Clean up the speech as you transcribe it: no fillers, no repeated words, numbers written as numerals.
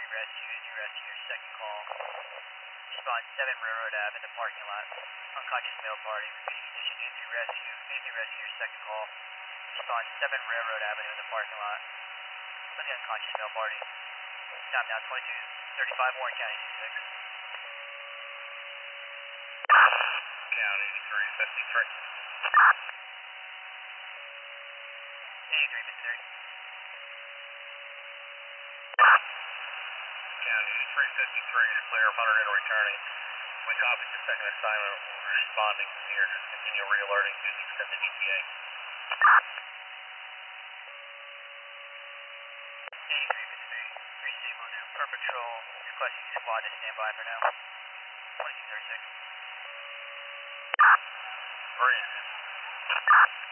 rescue is your rescue, your second call. Respond 7 Railroad Ave in the parking lot. Unconscious male party. Repeating condition A3 rescue, your second call. Respond 7 Railroad Avenue in the parking lot. With the unconscious male party. Time now 22:35 Warren County 26. County 353. 8353. County 353 is clear of 100 and returning. We copy the second assignment. We're responding here. Just continue re-alerting to the extended ETA. 8353. Receive will do per patrol. Requesting squad to stand by for now. 2236. Breathe.